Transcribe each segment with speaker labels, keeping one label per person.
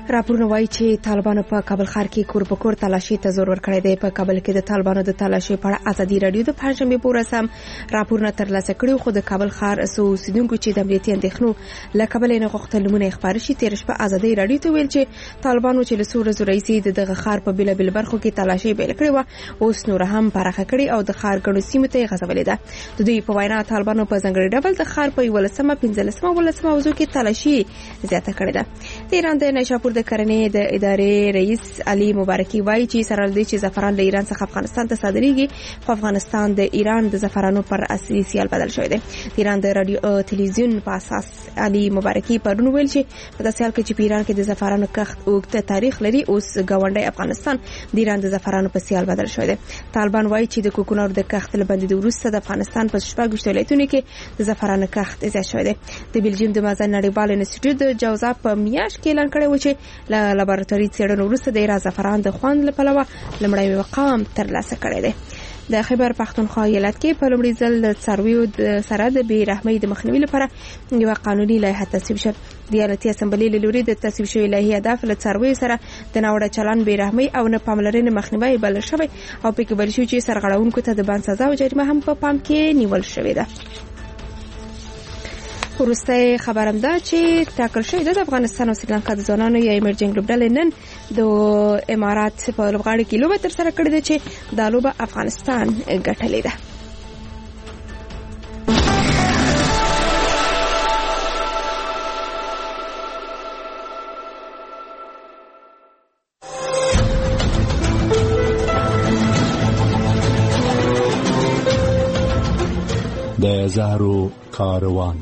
Speaker 1: راپورونه وایي چې طالبانو په کابل ښار کې کور په کور تلاشي ته زور ورکړی دی. په کابل کې د طالبانو د تلاشي په اړه ازادي رادیو د پنځشنبې په ورځ هم راپورونه ترلاسه کړي، خو د کابل ښار څو اوسیدونکو چې د امنیتي اندېښنو له کبله نه غوښتل نومونه خپاره شي، تېره شپه ازادي رادیو ته ویل چې طالبانو چې له څو ورځو راهیسې دغه ښار په بېلابېلو برخو کې تلاشي پیل کړې وه، اوس نور هم پراخه کړې او د ښار ګڼو سیمو ته یې غځولې ده. د دوی په وینا طالبانو په ځانګړي ډول د ښار په 11مه، 15مه او 18مه حوزو کې تلاشي زیاته کړې ده. د ایران د نیشاپور د کرنې د ادارې رئیس علي مبارکي وایي چې سره له دې چې زعفران له ایران څخه افغانستان ته صادریږي، خو افغانستان د ایران د زعفرانو پر اصلي سیال بدل شوی دی. د ایران د رادیو تلویزیون په اساس علي مبارکي پرون ویل چې په داسې حال کې چې په ایران کې د زعفرانو کښت اوږده تاریخ لري، اوس ګاونډی افغانستان د ایران د زعفرانو په سیال بدل شوی دی. طالبان وایي چې د کوکنارو د کښت له بندېدو وروسته د افغانستان په 16 ولایتونو کې د زعفرانو کښت زیات شوی دی. د بلجیم د مازن نړیوال انسټیټیوټ د جوزا په میاشت کې اعلان کړی و چې له لابراتواري څېړنو وروسته د ایران زعفران د خوند له پلوه لومړی مقام ترلاسه کړی دی. د خیبر پختونخوا ایالت کې په لومړي ځل د څارویو سره د بې رحمۍ د مخنیوي لپاره یوه قانوني لایحه تصویب شوه. د ایالتي اسمبلۍ له لوري د تصویب شوې لایحې هدف له څارویو سره د ناوړه چلند، بې رحمۍ او نه پاملرنې مخنیوی بلل شوی او پکې ویل شوي چې سرغړونکو ته د بند سزا او جریمه هم په پام کې نیول شوې ده. وروسته خبرم ده چې ټاکل شوی ده د افغانستان او سریلانکا د ځوانانو یا ایمرجنګ لوبډلې نن د امارات په لوبغاړي کې لوبه ترسره کړې ده چې دا لوبه افغانستان ګټلې ده.
Speaker 2: د زهرو کاروان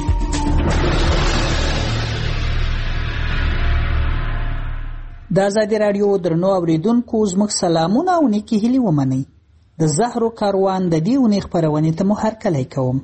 Speaker 3: د ازادي رادیو درنو اوریدونکو زموږ سلامونه او نیکی هیلې ومنئ. د زهرو کاروان د دې اونۍ خپرونې ته مو هرکلی کوم.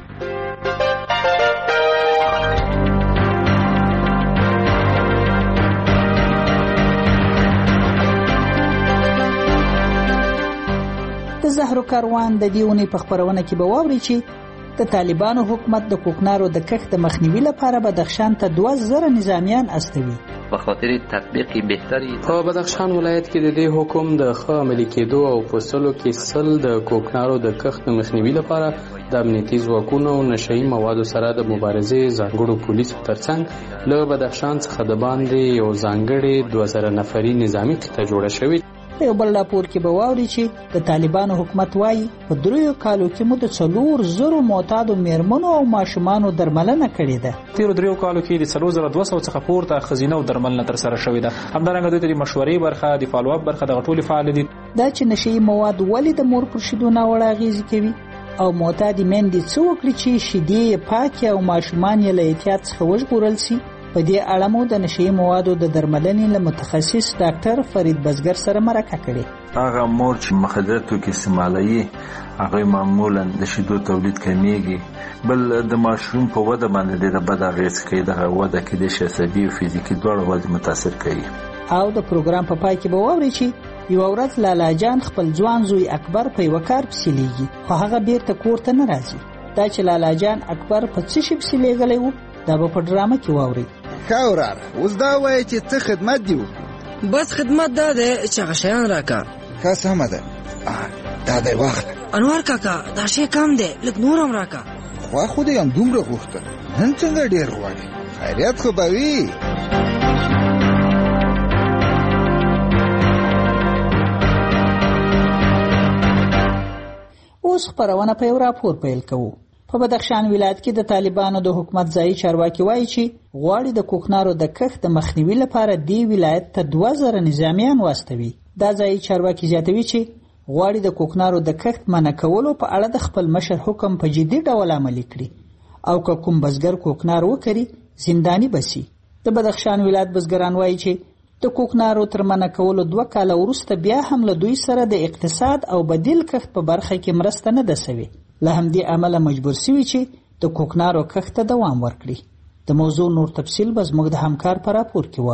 Speaker 3: د زهرو کاروان د دې اونۍ په خپرونه کې به واورئ چې د طالبانو حکومت د کوکنارو د کښت د مخنیوي لپاره بدخشان ته 2000 نظامیان استوي.
Speaker 4: په خاطر تطبیق بهتري
Speaker 5: په بدخشان ولایت کې د دې حکم د ښه عملي کېدو او په سلو کې سل د کوکنارو د کښت مخنیوي لپاره د امنیتي ځواکونو او نشهیي موادو سره د مبارزې ځانګړو پولیسو ترڅنګ له بدخشان څخه د باندې یو ځانګړې 2000 نفري نظامي قطعه جوړه شوې.
Speaker 3: په یو بل راپور کې به واوري چې د طالبانو حکومت وایي په 3 کالو کې مو د 400 معتادو میرمنو او ماشومانو درملنه کړې ده.
Speaker 6: تیرو 3 کالو کې د 4200 څخه پورته خزینه او درملنه ترسره شوې ده. همدارنګه دوی ته د مشورې برخه، د فالو اپ برخه د ټولې فعال دي.
Speaker 3: دا چې نشهیي مواد ولې د مور پر شیدو ناوړه اغېزې کوي او معتادې میندې څه وکړي چې شیدې یې پاکې او ماشومان یې له احتیاط څخه وژغورل شي، په دې اړه مو د نشهیي موادو د درملنې له متخصص ډاکټر فرید بزګر سره مرکه کړې.
Speaker 7: هغه مور چې مخدر توکي استعمالوي هغه معمولا د شیدو تولید کمیږي، بل د ماشوم په وده باندې ډېره بد اغېز کوي. دغه وده کېدای شي عصبي او فزیکي دواړه وده متاثر کوي.
Speaker 3: او د پروګرام په پای کې به واورئ چې یوه ورځ لالا جان خپل ځوان زوی اکبر په یوه کار پسې لیږي، خو هغه بیرته کور ته نه راځي. دا چې لالا جان اکبر په څه شي پسې لیږلی و دا به په ډرامه کې واورئ.
Speaker 8: ښه وراره، اوس دا وایه چې څه خدمت دي وکړو؟
Speaker 9: بس خدمت دا دی چې هغه شیان راکړه.
Speaker 8: ښه سمه ده، دا دی واخله.
Speaker 9: انوار کاکا دا شی کم دی، لږ نور هم راکړه.
Speaker 8: خوا خو دې هم دومره غوښتل، نن څنګه ډېر غواړې؟ خیریت خو به وي.
Speaker 3: اوس خپرونه په یو راپور پیل کوو. په بدخشان ولایت کې د طالبانو د حکومت ځایي چارواکي وایي چې غواړي د کوکنارو د کښت د مخنیوي لپاره دې ولایت ته 2000 نظامیان واستوي. دا ځایي چارواکي زیاتوي چې غواړي د کوکنارو د کښت منع کولو په اړه د خپل مشر حکم په جدي ډول عملي کړي او که کوم بزګر کوکنار وکړي زنداني بسي. د بدخشان ولایت بزګران وایي چې د کوکنارو تر منع کولو 2 کاله وروسته بیا هم له دوی سره د اقتصاد او بدیل کښت په برخه کې مرسته نه ده سوې. له همدې عمله مجبور سوي چې د کوکنارو کښت ته دوام ورکړي. د موضوع نور تفصیل به زموږ د همکار په راپور کې واورو.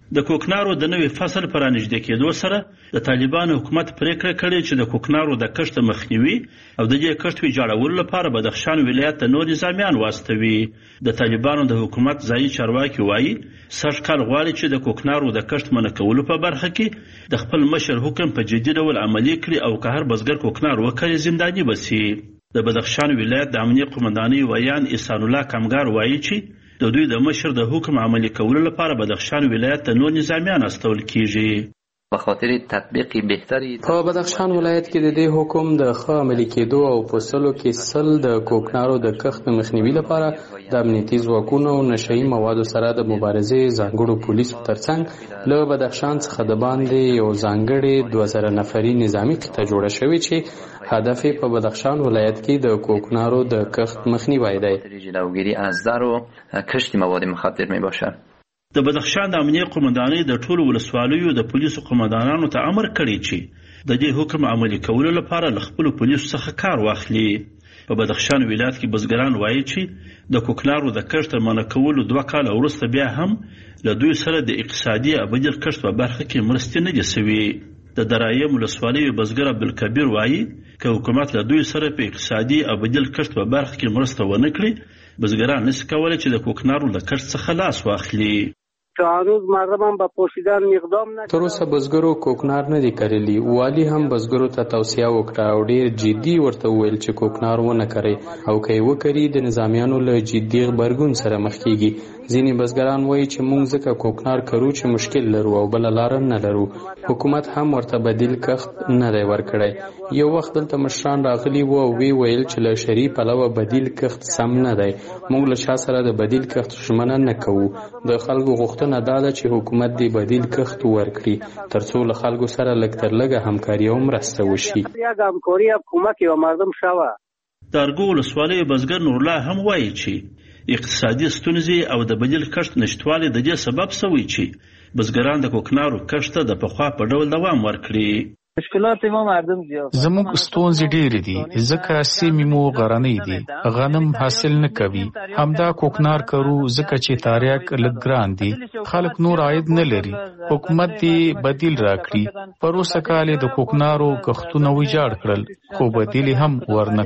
Speaker 10: د کوکنارو د نوي فصل پر رانږدې کېدو سره د طالبانو حکومت پریکړه کړې چې د کوکنارو د کښت مخنیوي او د دې کښت ویجاړولو لپاره بدخشان ولایت ته نور نظامیان واستوي. د طالبانو د حکومت ځایي چارواکي وایي سږکال غواړي چې د کوکنارو د کښت منع کولو په برخه کې د خپل مشر حکم په جدي ډول عملي کړي او که هر بزګر کوکنار وکړي زنداني بسي. د بدخشان ولایت د امنیه قومندانۍ ویان احسان الله کمګار وایي چې د دوی د مشر د حکم عملي کولو لپاره بدخشان ولایت ته نور نظامیان استول کیږي.
Speaker 4: به خاطر تطبیق بهتری
Speaker 5: په بدخشان ولایت کې د دې حکم د ښه عملي کېدو او په سلو کې سل د کوکنارو د کښت مخنیوي لپاره د امنیتي ځواکونو او نشهیي موادو سره د مبارزې ځانګړو پولیسو ترڅنګ له بدخشان څخه د باندې یو ځانګړې 2000 نفري نظامي قطعه جوړه شوې چې هدف په بدخشان ولایت کې د کوکنارو د کښت مخنیوی دی.
Speaker 4: جلوگیری از ضرر و کشت مواد مخدر می باشد.
Speaker 10: د بدخشان د امنیه قومندانۍ د ټولو ولسوالیو د پولیسو قومندانانو ته امر کړی چې د دې حکم عملي کولو لپاره له خپلو پولیسو څخه کار واخلي. په بدخشان ولایت کې بزګران وایي چې د کوکنارو د کښت منع کولو 2 کاله وروسته بیا هم له دوی سره د اقتصادي ابدي کښت په برخه کې مرستې نه دي سوي. د درایم ولسوالۍ بزګر عبدالکبیر وایي که حکومت له دوی سره په اقتصادي ابدي کښت په برخه کې مرسته ونه کړي بزګران نشي کولی چې د کوکنارو له کښت څخه لاس واخلي.
Speaker 11: هنوز مردم هم به پوشیدن اقدام نکردن.
Speaker 5: تر اوسه بزګرو کوکنار نه دي کرلی. والی هم بزګرو ته توصیه وکړه او ډیر جدي ورته وویل چې کوکنار ونه کوي او که یې وکړي د نظامیانو له جدي غبرګون سره مخ کیږي. ځینې بزګران وایي چې موږ ځکه کوکنار کرو چې مشکل لرو او بل لار نه لرو. حکومت هم ورته بدیل کښت نه دی ورکړی. یو وخت دلته مشران راغلي وو او ویل چې له شرعي پلوه بدیل کښت سم نه دی. موږ له چا سره د بدیل کښت ژمنه نه کوو. د خلکو غوښتنه دا ده چې حکومت دې بدیل کښت ورکړي ترڅو له خلکو سره لږ تر لږه همکاري او مرسته وشي.
Speaker 11: همکاري حکومت او مردم شوه.
Speaker 10: د ارګو ولسوالۍ بزګر نورالله هم وایي چې اقتصادي ستونزې او د بدیل کښت نشتوالی د دې سبب شوی چې بزګران د کوکنارو کښت ته د پخوا په ډول دوام ورکړي.
Speaker 11: مشکلات ما مردم زیات.
Speaker 12: زموږ ستونزې ډېرې دي ځکه سیمې مو غرنۍ دي غنم حاصل نه کوي. همدا کوکنار کرو ځکه چې تاریاک لږ ګران دي خلک نور عاید نه لري. حکومت دې بدیل راکړي. پروسه کال د کوکنارو کښتونه ویجاړ کړل خو بدیل هم ورنه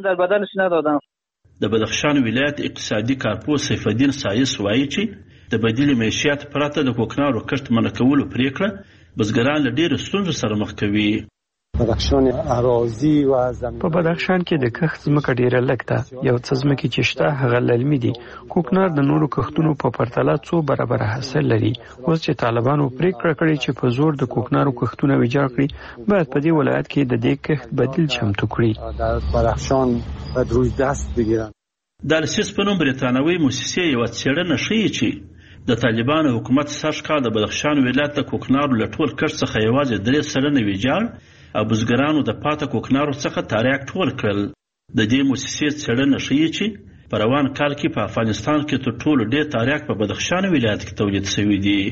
Speaker 12: کړ.
Speaker 10: د بدخشان ولایت اقتصادي کارپوه سیف الدین سایس وایي چې د بدیل معیشت پرته د کوکنارو کښت منع کولو پریکړه بزګران له ډېرو ستونزو سره مخ کوي.
Speaker 13: په بدخشان کې د کښت ځمکه ډیره لږ ده. یو څه ځمکې چې شته هغه للمي دي. کوکنار د نورو کښتونو په پرتله 2 برابره حاصل لري. اوس چې طالبانو پریکړه کړې چې په زور د کوکنارو کښتونه ویجاړ کړي باید په دې ولایت کې د دې کښت بدیل چمتو کړي.
Speaker 10: د السیس په نوم بریتانوي موسسې یوه څېړنه ښیي چې د طالبانو حکومت سږکال د بدخشان ولایت د کوکنارو له ټول کښت څخه یوازې 3% ویجاړ او بزګرانو د پاته کوکنارو څخه تاریاک ټول کړل. د دې موسسې څېړنه ښیي چې په روان کال کې په افغانستان کې تر ټولو ډېر تاریاک په بدخشان ولایت کې تولید شوي دي.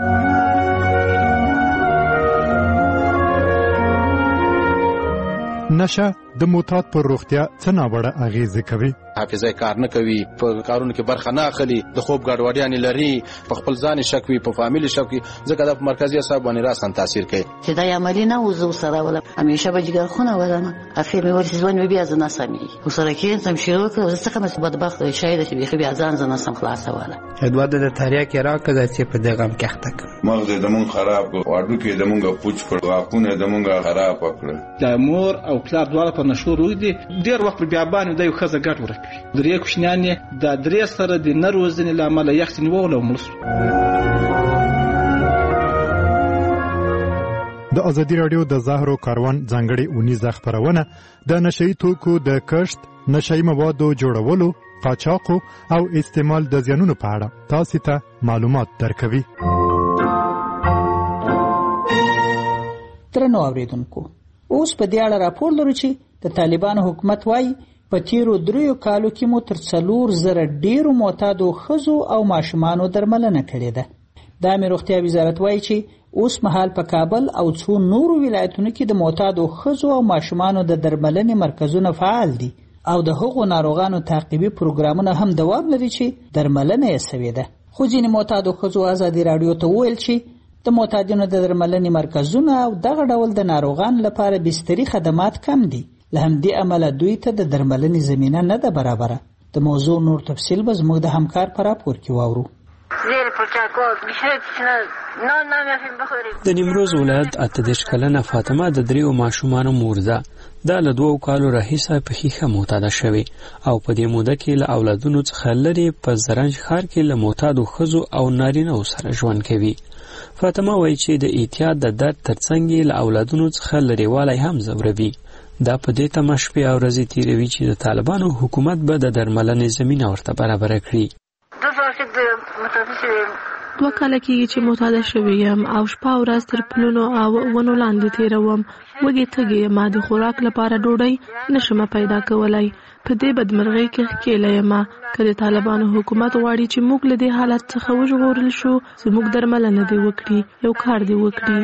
Speaker 14: نشه د معتاد پر روغتیا څه ناوړه اغیزه کوي.
Speaker 15: حافظه کار نه کوي، په کارونو کې برخه نه اخلي، د خوب ګډوډیانې لري، په خپل ځان شک وي، په فامیل شک وي، ځکه د مرکزی اعصاب باندې راسن تاثیر کوي.
Speaker 16: چې دا عملی نه وزو سره ولا همیشه به جګر خونه ولنه اخر مې ورسې ځوان بیا ځنه سمي وسره کې سم شروع کړو څه کوم بدبخت شاید چې بیا ځان ځنه سم خلاص ولا
Speaker 17: ادوار د تاریخ راکړه چې په دغه هم کې تک
Speaker 18: مغز د مون خراب واډو کې د مونږه پوچ کړ واقونه د مونږه خراب کړ.
Speaker 19: د مور او پلار دواړه په نشو روي دي ډیر وخت بیا باندې د یو خزه ګټ ورکوي. درې کوشنیانې د درې سره د نروزنې لامل یخت نیول او ملس.
Speaker 14: د ازادي رادیو د زهرو کاروان ځانګړي اونیزه خبرونه د نشئی توکو د کښت، نشئی موادو جوړولو، قاچاق او استعمال د زیانونو په اړه تاسو ته معلومات درکوي.
Speaker 3: درنو اوریدونکو، اوس په دې اړه راپور لرو چې د طالبانو حکومت وايي په تیرو 3 کالو کې مو تر 4,000 ډیرو معتادو ښځو او ماشومانو درملنه کړې ده. د امنیت روغتیا وزارت وايي چې اوس مهال په کابل او څو نورو ولایتونو کې د معتادو ښځو او ماشومانو د درملنې مرکزونه فعال دي او د هغو ناروغانو تعقیبي پروګرامونه هم دوام لري چې درملنه یې شوې ده. خو ځینې معتادو ښځو ازادي راډیو ته وویل چې د معتادینو د درملنې مرکزونه او دغه ډول د ناروغانو لپاره بستري خدمات کم دي. له همدې امله دوی ته د درملنې زمینه نه ده برابره. د موضوع نور تفصیل به زموږ د همکار په راپور کې واورو.
Speaker 13: د نیمروز ولایت 38 کلنه فاطمه د 3 ماشومانو مور ده. دا له 2 کالو راهیسه په ښیښه معتاده شوې او په دې موده کې له اولادونو څخه لرې په زرنج ښار کې له معتادو ښځو او نارینه‌و سره ژوند کوي. فاطمه وایي چې د اعتیاد د درد ترڅنګ له اولادونو څخه لرېوالی هم ځوروي. دا په دې تمه شپې او ورځې تېروي چې د طالبانو حکومت به د درملنې زمینه ورته برابره کړي.
Speaker 20: 2 کاله کېږي چې معتاده شوې یم او شپه او ورځ تر پلونو او ونو لاندې تېروم. وږې تږې یم، د خوراک لپاره ډوډۍ نشم پیدا کولی. په دې بدمرغۍ کې ښکېله یم. که د طالبانو حکومت غواړي چې موږ له دې حالت څخه وژغورل شو، زموږ درملنه دې وکړي، یو کار دې وکړي.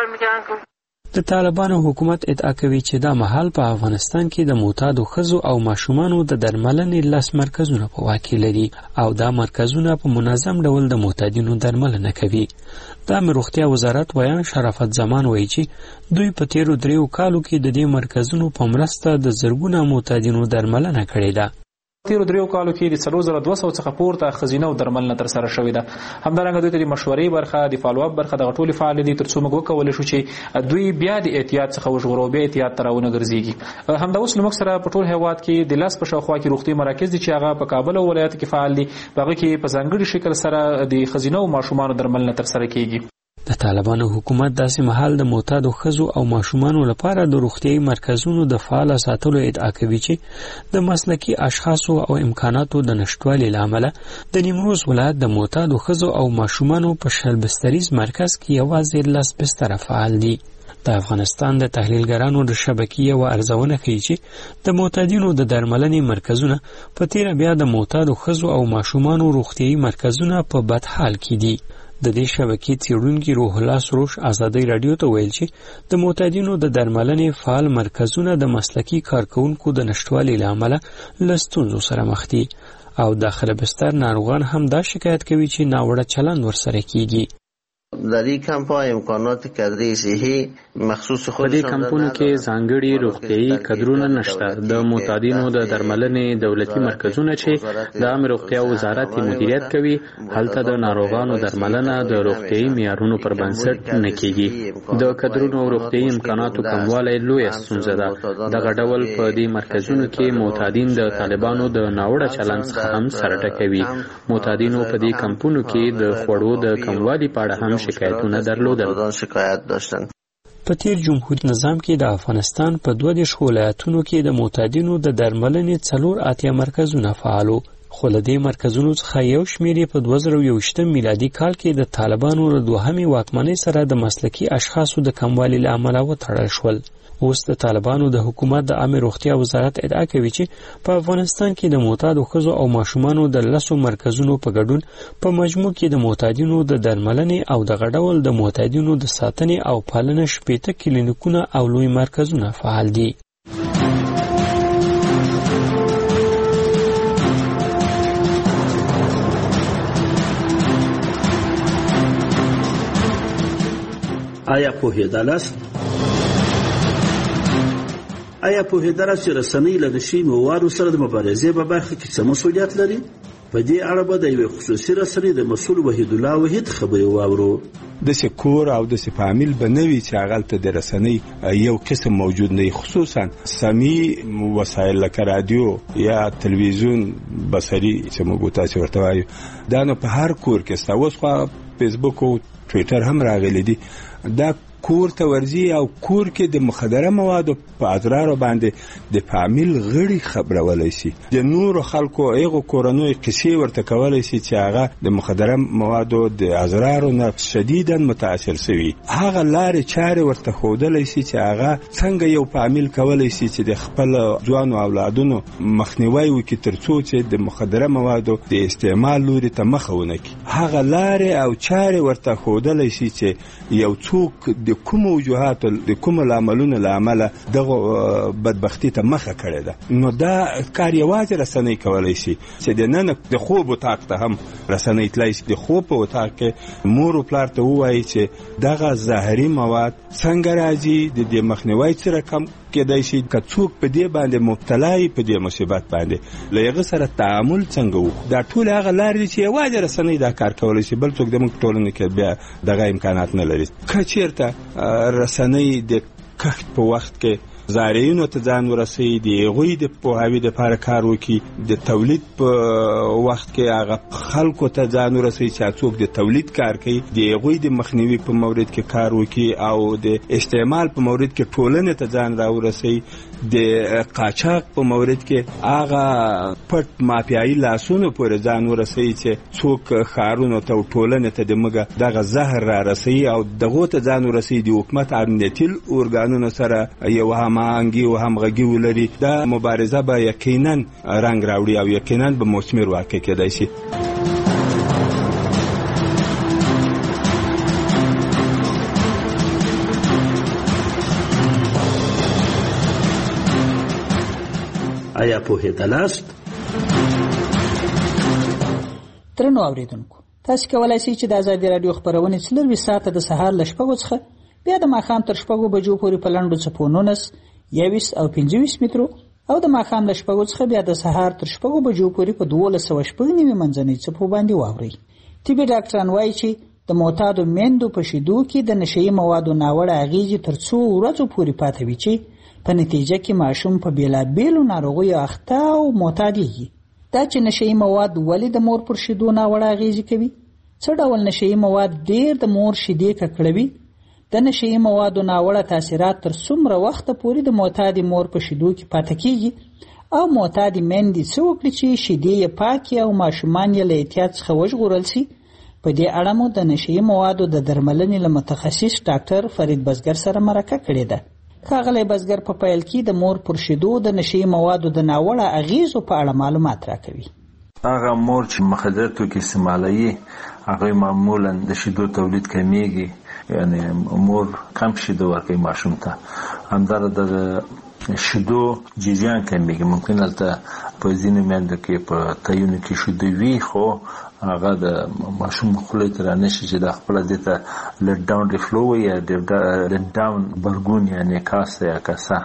Speaker 13: د طالبانو حکومت ادعا کوي چې دا مهال په افغانستان کې د معتادو ښځو او ماشومانو د درملنې 10 مرکزونه په واک کې لري او دا مرکزونه په منظم ډول د معتادینو درملنه کوي. د عامه روغتیا وزارت ویان شرافت زمان وایي چې دوی په تیرو 3 کالو کې د دې مرکزونو په مرسته د زرګونه معتادینو درملنه کړې ده.
Speaker 6: تیرو 3 کالو کې د 4200 څخه پورته خزینه او درملنه تر سره شوې ده. همدارنګه دوی ته د مشورې برخه، د فالو اپ برخه د ټولې فعال دي ترڅو موږ وکولای شو چې دوی بیا د احتیاط څخه وژغورو، بیا احتیاط ته راونه ګرځيږي. همدا اوس موږ سره په ټول هیواد کې د لاس په شاوخوا کې روغتي مراکز دي چې هغه په کابل او ولایت کې فعال دي. هغه کې په ځانګړي شکل سره د خزینه او ماشومان درملنه تر سره کیږي.
Speaker 13: د طالبانو حکومت داسې مهال د معتادو ښځو او ماشومانو لپاره د روغتیايي مرکزونو د فعال ساتلو ادعا کوي چې د مسلکي اشخاصو او امکاناتو د نشټوالي له امله د نیمروز ولایت د معتادو ښځو او ماشومانو په شل بستریز مرکز کې یوازې 10 بستره فعال دي. د افغانستان د تحلیلګرانو د شبکې یو ارزونه کوي چې د معتادینو د درملنې مرکزونه په تیره بیا د معتادو ښځو او ماشومانو روغتیايي مرکزونه په بد حال کې دي. د دې شبکې څېړونکي روح الله سروش ازادي رادیو ته ویل چې د معتادینو د درملنې فعال مرکزونه د مسلکي کارکونکو د نشټوالي له امله له ستونزو سره مخ دي او داخله بستر ناروغان هم دا شکایت کوي چې ناوړه چلند ورسره کیږي.
Speaker 21: در این کمپ ها امکانات کادری صحی مخصوص
Speaker 5: خود په دې کمپونو کې ځانګړي روغتيایي کادرونه نشته. د معتادینو د درملنې دولتي مرکزونه چې د عامه روغتیا وزارت مدیریت کوي، هلته د ناروغانو درملنه د روغتيایي معیارونو پر بنسټ نه کیږي. د کادرونو او روغتيایي امکاناتو کموالی لویه ستونزه ده. دغه ډول په دې مرکزونو کې معتادین د طالبانو د ناوړه چلند څخه هم سر ټکوي. معتادینو په دې کمپونو کې د خوړو د کموالي په اړه هم شکایتونه درلودل.
Speaker 13: په تیر جمهوریت نظام کې د افغانستان په 22 ولایتونو کې د معتادینو د درملنې 4 مرکزونه فعالو، خو له دې مرکزونو څخه یو شمېر په 2021 میلادي کال کې د طالبانو له دوهمې واکمنۍ سره د مسلکي اشخاصو د کموالي له امله وتړل شول. اوس د طالبانو د حکومت د عامه روغتیا وزارت ادعا کوي چې په افغانستان کې د معتادو ښځو او ماشومانو د 10 مرکزونو په ګډون په مجموع کې د معتادینو د درملنې او د غډول د معتادینو د ساتنې او پالنې 18 کلینیکونه او لوی مرکزونه فعال دي.
Speaker 22: آیا پوهېدلاست؟ آیا پوهېدلاست چې رسنۍ له نشي موادو سره د مبارزې په برخه کې څه مسؤلیت لري؟ په دې اړه به د یوې خصوصي رسنۍ د مسؤل وحید الله وحید خبرې واورو.
Speaker 23: داسې کور او داسې فامیل به نه وي چې هغلته د رسنۍ یو قسم موجود نه وي، خصوصا سمعي وسایل لکه رادیو یا تلویزیون بصري چې موږ تاسې ورته وایو، دا نو په هر کور کې شته. اوس خو فیسبوک او ټویټر هم راغلی دي. دا کور ته ورځي او کور کې د مخدره موادو په اضرارو باندې د فامیل غړي خبرولای شي، د نورو خلکو هغه کورنوي قصې ورته کولای شي چې هغه د مخدره موادو د اضرارو نه شدیداً متاثر شوي. هغه لارې چارې ورته ښودلی شي چې هغه څنګه یو فامیل کولای شي چې د خپل ځوانو اولادونو مخنیوی وکړي ترڅو چې د مخدره موادو د استعمال لوري ته مخه ونه کړي. هغه لارې او چارې ورته ښودلی شي چې یو څوک د د کومو وجوهاتو د کومو لاملونو له امله دغه بدبختي ته مخه کړې ده. نو دا کار یوازې رسنۍ کولی شي چې د نن د خوب اتاق ته هم رسنۍ تللی شي، د خوب په اتاق کې مور او پلار ته ووایي چې دغه ظاهري مواد څنګه راځي، د دې مخنیوی سره کم کېدای شي، که څوک په دې باندې مبتلا وي په دې مصیبت باندې له هغه سره تعامل څنګه وکړو. دا ټول هغه لارې دي چې یوازې رسنۍ دا کار کولی شي، بل څوک زموږ ټولنه کې بیا دغه امکانات نه لري. که چېرته رسنۍ د کښت په وخت کې زارعینو ته ځان ورسوي، د هغوی د پوهاوي دپاره کار وکړي، د تولید په وخت کې هغه خلکو ته ځان ورسوي چې څوک د تولید کار کوي، د هغوی د مخنیوي په مورد کې کار وکړي او د استعمال په مورد کې ټولنې ته ځان راورسوي، د قاچاق په مورد کې هغه پټ مافیایي لاسونو پورې ځان ورسوي چې څوک ښارونو ته او ټولنې ته د مګه دغه زهر را رسوي او دغو ته ځان ورسوي د حکومت امنیتي ارګانونو سره یو هماهنګي او همغږي ولري. دا مبارزه به یقینا رنګ راوړي او یقینا به مثمر واقع کېدای شي.
Speaker 22: آیا پوهېدلاست؟
Speaker 3: درنو اوریدونکو، تاسو کولای شئ چې د ازادي راډیو خبرونه 24 ساعته د سهار له 6 څخه بیا د ماښام تر 6 بجو پورې په لنډو څپو 19 21 او 25 مترو او د ماښام له 6 څخه بیا د سهار تر 6 بجو پورې په 1290 منځنۍ څپو باندې واورئ. طبي ډاکټران وایي چې د معتادو میندو په شیدو کې د نشهیي موادو ناوړه اغېزې تر څو ورځو پورې پاتې وي چې په نتیجه کې ماشوم په بیلابیلو ناروغیو اخته او معتادېږي. دا چې نشهیي مواد ولې د مور پر شیدو ناوړه اغېزې کوي؟ څه ډول نشهیي مواد ډېر د مور شیدې ککړوي؟ د نشهیي موادو ناوړه تاثیرات تر څومره وخته پورې د معتادې مور په شیدو کې پاتې کېږي او معتادې میندې څه وکړي چې شیدې یې پاکې او ماشومان یې له احتیاط څخه وژغورل شي؟ په دې اړه مو د نشهیي موادو د درملنې له متخصص ډاکټر فرید بزګر سره مرکه کړې ده. ښاغلی بزګر په پیل کې د مور پر شیدو د نشهیي موادو د ناوړه اغېزو په اړه معلومات راکوي.
Speaker 1: هغه مور چې مخدره توکي استعمالوي هغه معمولا د شیدو تولید کمیږي، یعنی مور کم شیدو ورکوي ماشوم ته، همدارنګه د شیدو جریان کمیږي. ممکن هلته په ځینو میندو کې په تایونو کې شیدو وي خو هغه د ماشوم خولې ته رانشي چې د خپله دې ته لټ ډاون ریفلو وي یا لټ ډاون برګون یعنې کاسه یا کاسه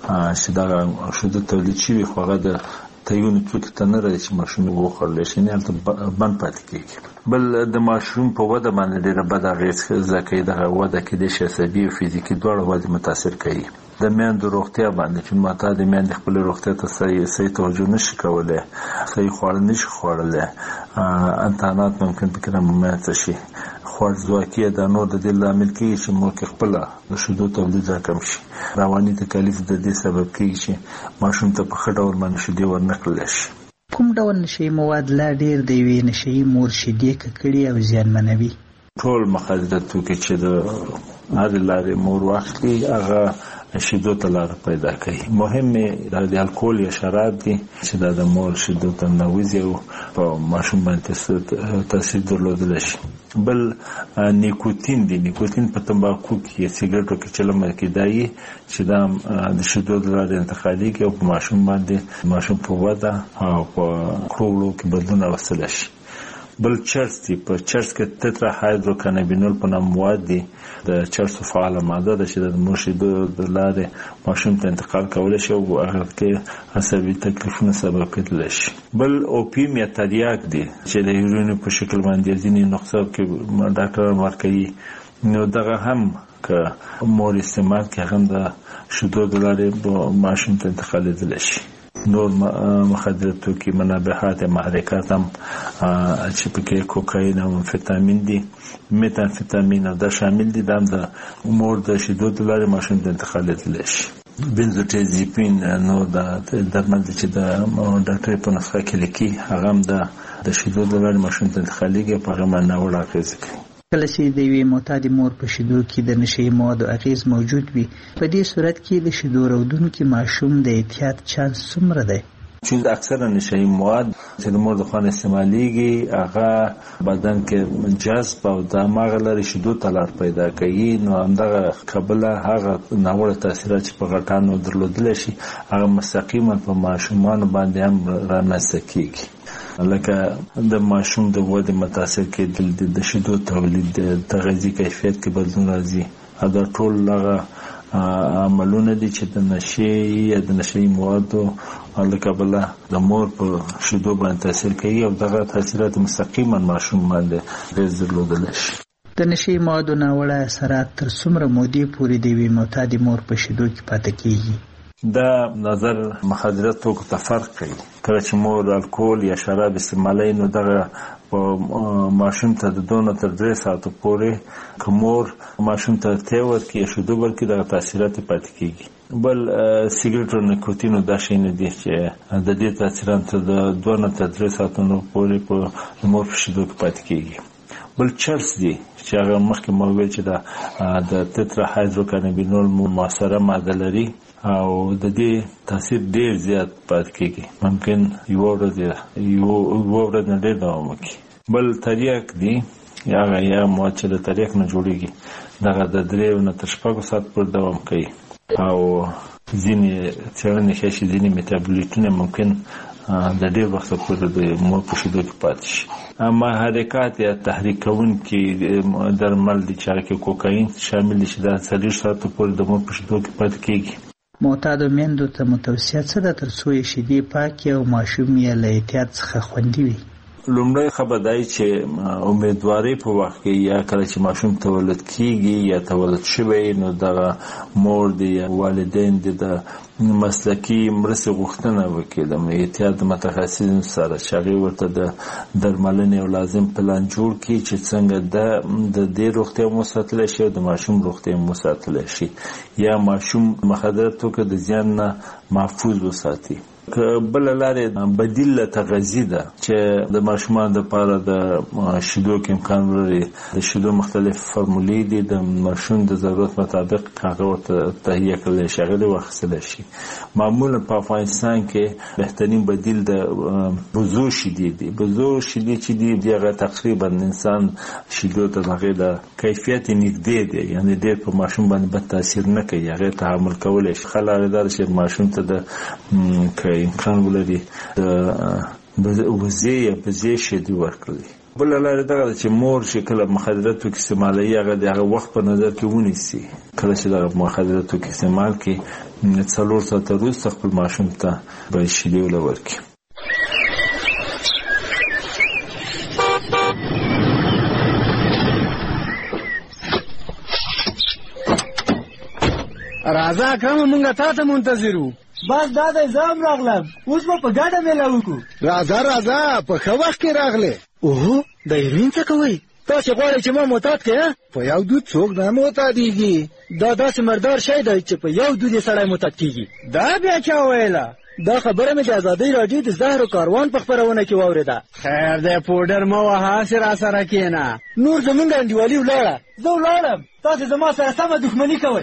Speaker 1: چې دغه شیدو تولید شوي خو هغه د تایونو توکي ته نه راځي چې ماشوم یې وخوړلی شي، نه هلته بند پاتې کېږي. بل د ماشوم په وده باندې ډېره بده اغېزه کوي. دغه وده کېدای شي عصبي او فزیکي دواړه ودې متاثر کوي. د میندو روغتیا باندې چې معتادې میندې خپلې روغتیا ته صحیح توجه نشي کولی، صحیح خواړه نشي خوړلی، انتانات ممکن پکې رامنځته شي، خوارځواکي دا نور د دې لامل کېږي چې مور کې خپله د شیدو تولید راکم شي. رواني تکالیف د دې سبب کېږي چې ماشوم ته په ښه ډول باندې شیدې ورنکړلی شي.
Speaker 3: کوم ډول نشهیي مواد لا ډېر د یوې نشهیي مور شیدې ککړې او زیانمنوي؟
Speaker 1: ټول مخدره توکي چې د هرې لارې مور واخلي هغه شیدو ته لاره پیدا کوي. مهمې د الکول یا شراب دي چې د مور شیدو ته ننوځي او په ماشوم باندې تاثیر درلودلی شي. بل نیکوتین دی. نیکوتین په تمباکو کې سیګریټو کې چې لمر کېدایي چې دا د شیدو د لارې انتقالېږي او په ماشوم باندې ماشوم په وده او په کړو کې بدلون راوستلی شي. بل چرس دی. په چرس کې تترا هایدروکانابینول په نام مواد دي. د چرسو فعاله ماده ده چې د مور شیدو د لارې ماشوم ته انتقال کولی شي او هغه کې عصبي تکلیفونه سبب کېدلی شي. بل اوپیم یا تریاک دی چې د هیروین په شکل باندې ځینې نسخو کې ډاکټران ورکوي. نو دغه هم که مور استعمال کړي هغه د شیدو د لارې ماشوم ته انتقالېدلی شي. نور مخدره توکي منبهات محرکات هم چې پکې کوکاین او امفیتامین دي، میتامفیتامین او دا شامل دي. دا هم د مور د شیدو د لارې ماشوم ته انتقالېدلی شي. بنزوډیازپین نو دا درمل چې د ډاکټر په نسخه کې لیکي هغه هم د شیدو د لارې ماشوم ته انتقالېږي، په هغه باندې ناوړه اغېزه کوي.
Speaker 3: کله چې د یوې معتادې مور په شیدو کې د نشهیي موادو اغېز موجود وي، په دې صورت کې د شیدو راوړونکي ماشوم د احتیاط چانس څومره دی؟
Speaker 1: چې اکثره نشهي مواد چې د مور د خوا استعمالیږي هغه بدن کې جذب او دماغ لري شیدو ته لار پیدا کوي. نو همدغه قبله هغه ناوړه تاثیرات چې په غټانو درلودلی شي هغه مستقیما په ماشومانو باندې هم رامنځته کیږي. لکه د ماشوم د ودې متاثر کېدل، د شیدو تولید، د تغذیې کیفیت کې بدلون راځي. دا ټول هغه عملونه دي چې د نشې یا د نشهي موادو له کبله د مور په شیدو باندې تاثیر کوي او دغه تاثیرات مستقیما ماشوم باندې اغېز درلودلی شي.
Speaker 3: د نشهي موادو ناوړه اثرات تر څومره مودې پورې د یوې معتادې مور په شیدو کې پاتې کیږي؟
Speaker 1: دا نظر مخدره توکو ته فرق کوي. کله چې مور الکول یا شراب استعمالوي نو دغه ماشوم ته د 2 تر 3 ساعتو پورې که مور ماشوم ته تی ورکړي یا شیدو ورکړي دغه تاثیرات پاتې کیږي. بل سیګریټ او نیکوتین دا شی نه دي چې د دې تاثیرات د 2 تر 3 ساعتونو پورې په مور په شیدو کې پاتې کیږي. بل چرس دي چې هغه مخکې مو ویل چې د تترا هایدروکانابینول مؤثره ماده لري او د دې تاثیر ډیر زیات پاتې کیږي. ممکن یو ورځ نه ډیر دوام وکړي. بل تریاک دي یا مواد چې د تریاک نه جوړیږي دغه د 3 تر 6 ساعت پورې دوام کوي او ځینې څېړنې ښیي چې ځینې میتابولیټونه ممکن د ډیر وخت پورې د مور په شیدو کې پاتې شي. محرکات یا تحریک کوونکي درمل دي چې هغه کې کوکاین شامل دي چې د 40 ساعتو پورې د مور په شیدو کې پاتې کیږي.
Speaker 3: معتادو میندو ته متوصیه څه ده تر څو یې شیدې پاکې او ماشوم یې له احتیاط څخه خوندي وي؟
Speaker 1: لومړی خبر دی چې امیدواري په وخت کې یا کله چې ماشوم تولد کیږي یا تولد شوی نو دغه مور دی یا والدین دی د مسلکی مرستې غوښتنه وکړي د احتیاط متخصص سره چې هغوی ورته د درملنې او لازم پلان جوړ کړي چې څنګه د دې روغتیا مو ساتلی شي او د ماشوم روغتیا مو ساتلی شي یا ماشوم مخدره توکو د زیان نه محفوظ وساتي. بل لارې بدیل تغذیه ده چې د ماشومان لپاره د شیدو کې امکان لري. د شیدو مختلف فرمولې دي د ماشوم د ضرورت مطابق هغه ورته تهیه کړل شي هغه واخیستل شي. معمولا په افغانستان کې بهترین بدیل د بزو شیدې دي. بزو شیدې چې دي هغه تقریبا انسان شیدو ته هغه د کیفیت نږدې دي یعنی ډېر په ماشوم باندې بد تاثیر نه کوي هغه تحمل کولای شي. خلک دا چې ماشوم ته د امکان ولري د وزې یا بزې شیدې ورکړي. بل لاره دا چې مور چې کله مخدره توکي استعمالوي هغه د هغه وخت په نظر کې ونیسي. کله چې د مخدره توکي استعمال کوي 4 ساعته وروسته خپل ماشوم ته به شیدې ورکړي.
Speaker 2: راځه اکرم مونږ تا ته منتظر وو.
Speaker 7: بس دا د زام راغلم اوس به په ګډه میله وکړو.
Speaker 2: راځه په ښه وخت کې راغلې. اوهو د هیروین څه کوئ؟ تاسې غواړئ چې ما معتاد کړې؟ په یو دود څوک نه معتادېږي. دا داسې مردار شی دی چې په یو دود یې سړی معتاد کېږي.
Speaker 7: دا بیا چا ویله؟
Speaker 2: دا خبره مې د ازادۍ راډیو د زهرو کاروان په خپرونه کې واورېده.
Speaker 7: خیر دی پوډر مه وهه هسې راسره کښېنه.
Speaker 2: نور زمونږ انډیوالي ولاړه.
Speaker 7: زه ولاړم تاسې زما سره سمه دښمني کوئ.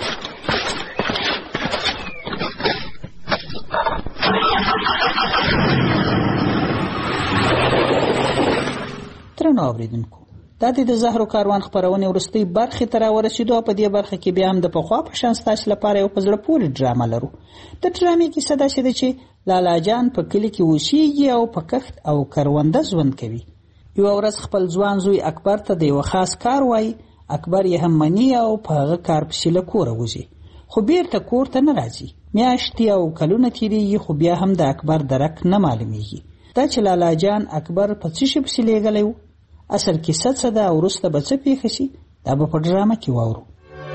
Speaker 3: درنو اوریدونکو دا د زهرو کاروان خپرونې وروستۍ برخې ته راورسېدو او په دې برخه کې بیا هم د پخوا په شان ستاسو لپاره یو په زړه پورې ډرامه لرو. د ډرامې کیسه داسې ده چې لالا جان په کلي کې اوسېږي او په کښت او کرونده ژوند کوي. یوه ورځ خپل ځوان زوی اکبر ته د یوه خاص کار وایي. اکبر یې هم مني او په هغه کار پسې له کوره وځي خو بیرته کور ته نه راځي. میاشتې او کلونه تېرېږي خو بیا هم د اکبر درک نه معلومیږي. دا چې لالا جان اکبر په څه شي پسې لیږلی و اصل کیسه څه ده او وروسته به څه پیښه شي دا به په ډرامه کې واورو.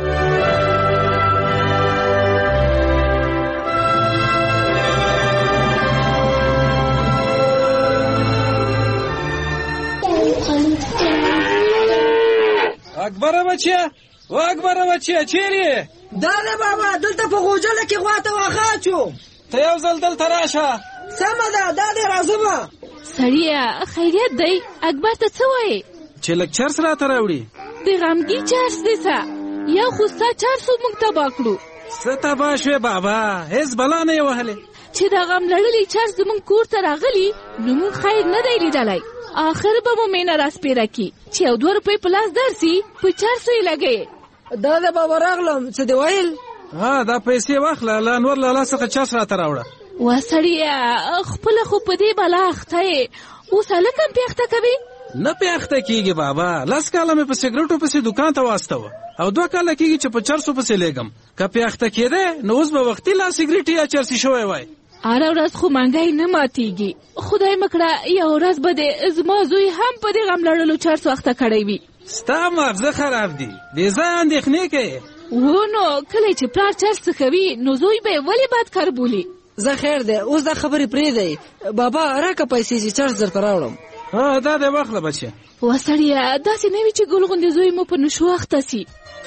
Speaker 7: اکبره بچیه چیرې؟
Speaker 9: دا نه بابا دلته په غوجله کې غوا ته واخاچو.
Speaker 7: ته یو ځل دلته راشه.
Speaker 9: سمه ده دا دې راځمه.
Speaker 20: سړیه خیریت دی اکبر ته څه وایې؟
Speaker 7: چې لږ چرس راته راوړي.
Speaker 20: د غمګي چرس دی څه یا خو ستا چرسو موږ تباه کړو.
Speaker 7: څه تباه شوې بابا هېڅ بلا نه یې وهلې.
Speaker 4: چې دا غم لړلي چرس زموږ کور ته راغلي نو موږ خیر نه دی لیدلی. آخر به مو مینه راسپیره کي چې یو 2 روپۍ په لاس درسي په چرسو یې لګوي.
Speaker 9: دا د بابا راغلم څه دی ویل؟
Speaker 8: دا پیسې واخله له انور لالا څخه چرس راته راوړه.
Speaker 4: وا سړیه خپله خو په دې بلا اخته یې، اوس هلک هم پې اخته کوي؟
Speaker 8: نه پې اخته کېږي بابا. 10 کاله مې په سګرټو پسې دوکان ته واستوه او 2 کاله کېږي چې په چرسو پسې لېږم. که پې اخته کېده نو اوس به وختي لا سګرټ یا چرسي شوی وای.
Speaker 4: هره ورځ خو منګی نه ماتېږي. خدای مکړه یو ورځ به دې زما زوی هم په دې غم لړلو چرسو اخته کړی وي.
Speaker 8: ستا مغزه خراب دي، بې ځایه اندېښنې کوې.
Speaker 4: نو کله چې پلار چرس کوي نو زوی به یې ولې بد کار بولي؟
Speaker 9: زه خیر دی اوس دا خبرې پرېږدئ. بابا راکه پیسې چې چرس درته راوړم.
Speaker 8: دا دی واخله بچیه.
Speaker 4: وا سړیه داسې نه وي چې ګل غوندې زوی مو په نشو اخته سي.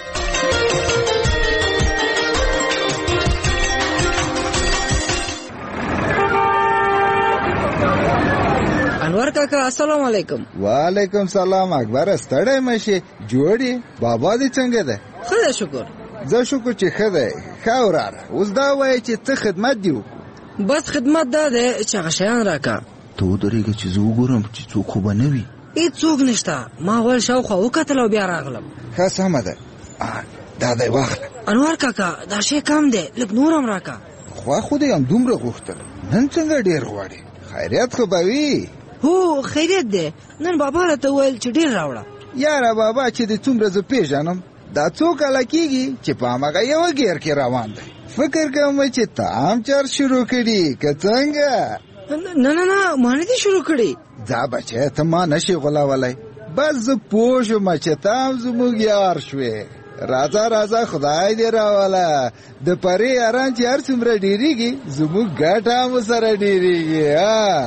Speaker 9: انور کاکا السلام علیکم.
Speaker 11: وعلیکم سلام. اکبر ستړی مشي جوړی بابا دې څنګه ده؟
Speaker 9: ښه ده شکر.
Speaker 11: زه شکر چې ښه دی. ښه وراره اوس دا وایي چې څه خدمت دې وکړو؟
Speaker 9: بس خدمت دا دی چې هغه شیان راکه.
Speaker 11: ته ودرېږه چې زه وګورم چې څوک خو به نه وي.
Speaker 9: هېڅوک نشته. ما ویل شاوخوا وکتل او بیا راغلم.
Speaker 11: ښه سمه ده. دا دی واخله.
Speaker 9: انور کاکا دا شی کم دی لږ نور هم راکه.
Speaker 11: خوا خو دې همدومره غوښتل نن څنګه ډېر غواړې؟ خیریت خو به وي؟
Speaker 9: هو خیریت دی. نن بابا راته وویل چې ډېر راوړه.
Speaker 11: یاره بابا چې دې څومره زه پېژنم دا څو کاله کېږي چې په هماغه یوه ګیر کې روان دی. فکر کوم چې ته هم چرس شروع کړي که څنګه؟
Speaker 9: نه ما نه دي شروع کړي.
Speaker 11: ځه بچی ته ما نشي غولولی. بس زه پوه شوم چې ته هم زموږ یار شوې. راځه خدای دې راوله. د پرې یاران چې هر څومره ډېرېږي زموږ ګټه هم سره ډېرېږي.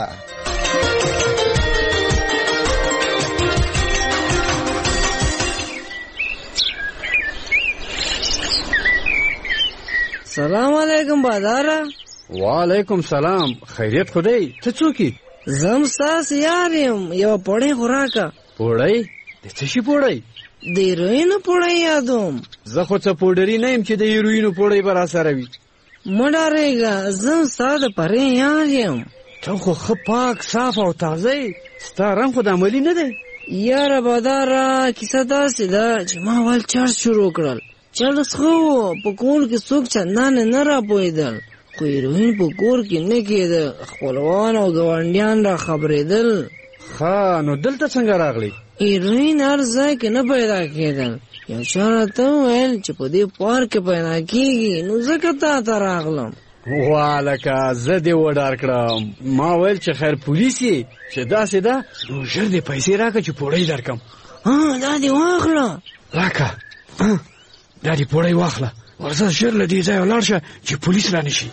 Speaker 9: سلام علیکم باداره.
Speaker 24: وعلیکم سلام. خیریت خو دی؟ ته څوک یې؟
Speaker 9: زه هم ستاسو یار یم. یوه پوړۍ خو راکه.
Speaker 24: پوړۍ؟ د څه شي پوړۍ؟
Speaker 9: د هیروینو پوړۍ یادوم.
Speaker 24: زه خو څه پوډري نه یم چې د هیروینو پوړۍ به راسره وي.
Speaker 9: مه ډارېږه زه هم ستا د پرې یار یم.
Speaker 24: ته خو ښه پاک صاف او تازه یې. ستا رنګ خو د عملي نه دی.
Speaker 9: یاره باداره کیسه داسې ده چې ما ول چرس شروع کړل. چرس ښه و په کور کې څوک چندانې نه راپوهېدل خو هیروین په کور کې نه کېده. خپلوان او ګاونډیان را خبرېدل.
Speaker 24: ښه نو دلته څنګه راغلی؟
Speaker 9: هیروین هر ځای کې نه پیدا کېدل. یو چا راته وویل چې په دې پارک کې پیدا کېږي نو ځکه تا ته راغلم.
Speaker 24: والکه زه دې وډار کړم. ما ویل چې خیر پولیس یې چې داسې ده نو ژر دې پیسې راکړه چې پوړۍ درکړم.
Speaker 9: دا دې واخله.
Speaker 24: راکه دا دې پوړۍ واخله. ورځه ژر له دې ځایه ولاړ شه چې پولیس را نشي.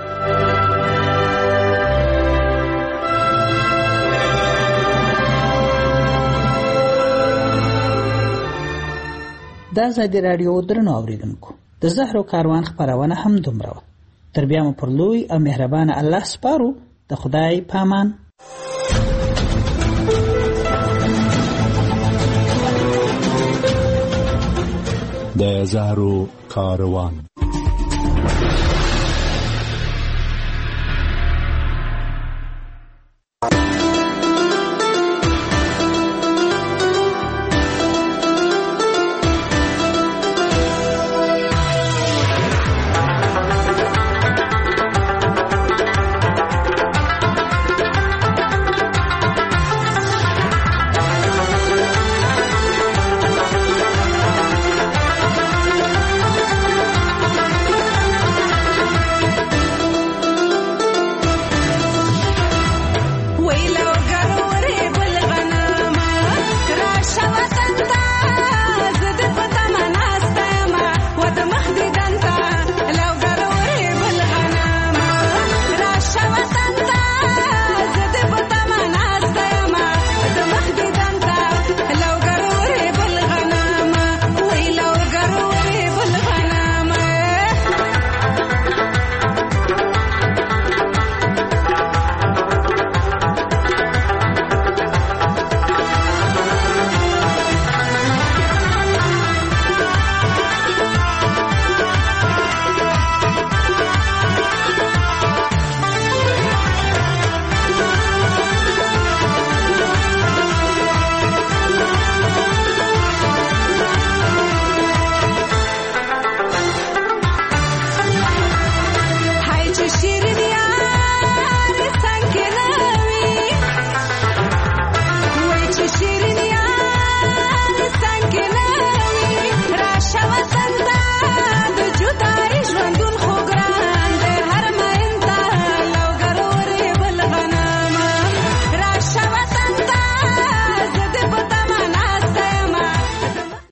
Speaker 3: د ازادي راډیو درنو اوریدونکو د زهرو کاروان خپرونه هم دومره وه. تر بیا مو پر لوی او مهربانه الله سپارو. د خدای پامان.
Speaker 25: د زهرو کاروان